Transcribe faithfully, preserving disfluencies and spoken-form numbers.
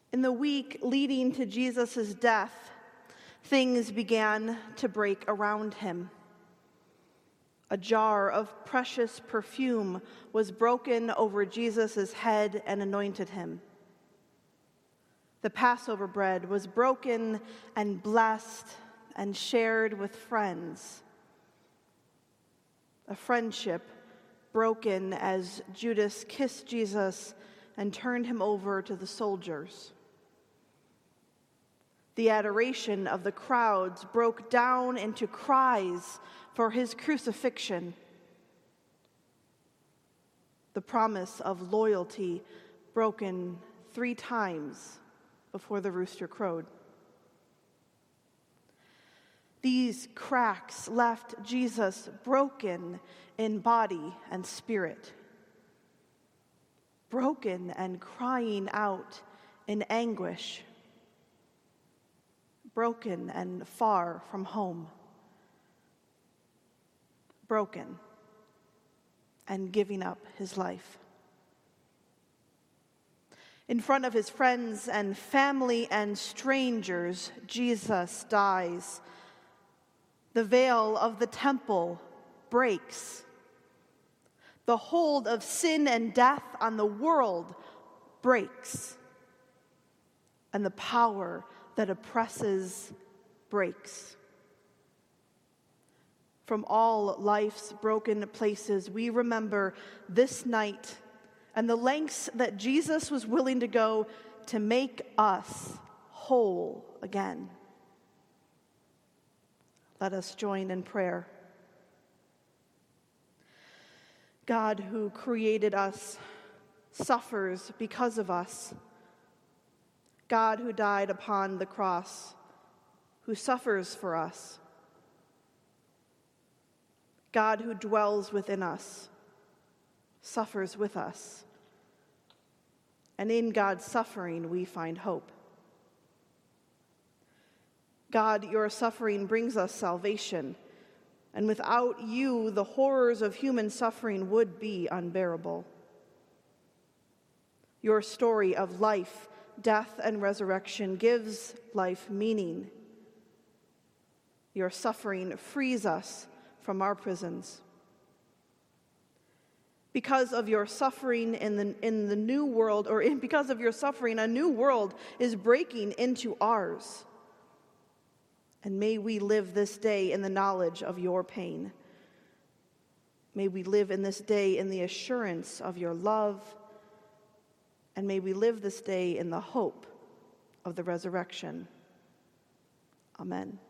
In the week leading to Jesus' death, things began to break around him. A jar of precious perfume was broken over Jesus' head and anointed him. The Passover bread was broken and blessed and shared with friends. A friendship broken as Judas kissed Jesus and turned him over to the soldiers. The adoration of the crowds broke down into cries for his crucifixion. The promise of loyalty broken three times before the rooster crowed. These cracks left Jesus broken in body and spirit, broken and crying out in anguish, broken and far from home, broken and giving up his life. In front of his friends and family and strangers, Jesus dies. The veil of the temple breaks. The hold of sin and death on the world breaks. And the power that oppresses breaks. From all life's broken places, we remember this night and the lengths that Jesus was willing to go to make us whole again. Let us join in prayer. God, who created us, suffers because of us. God, who died upon the cross, who suffers for us. God, who dwells within us, suffers with us. And in God's suffering, we find hope. God, your suffering brings us salvation, and without you, the horrors of human suffering would be unbearable. Your story of life, death, and resurrection gives life meaning. Your suffering frees us from our prisons. Because of your suffering in the, in the new world, or in, because of your suffering, a new world is breaking into ours. And may we live this day in the knowledge of your pain. May we live in this day in the assurance of your love. And may we live this day in the hope of the resurrection. Amen.